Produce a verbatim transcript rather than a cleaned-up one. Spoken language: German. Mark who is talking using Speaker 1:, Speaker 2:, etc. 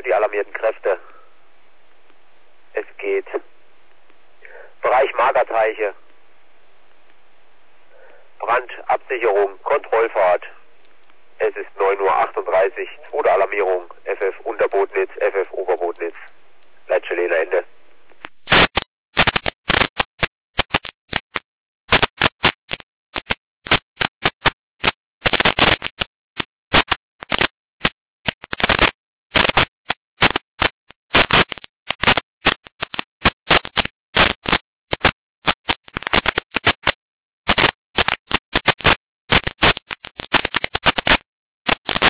Speaker 1: die alarmierten Kräfte. Es geht. Bereich Magerteiche. Brandabsicherung, Kontrollfahrt. Es ist neun Uhr achtunddreißig, zweite Alarmierung, F F Unterbootnitz, F F Oberbotnitz. Leitstelle Ende.